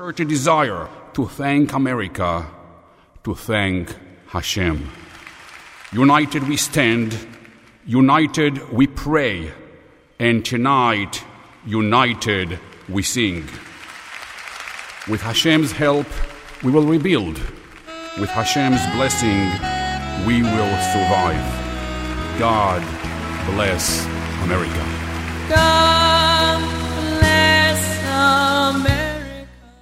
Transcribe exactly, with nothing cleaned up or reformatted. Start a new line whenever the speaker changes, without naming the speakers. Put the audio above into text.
concerted desire to thank America, to thank Hashem. United we stand, united we pray, and tonight, united we sing. With Hashem's help, we will rebuild. With Hashem's blessing, we will survive. God bless America.
God bless America.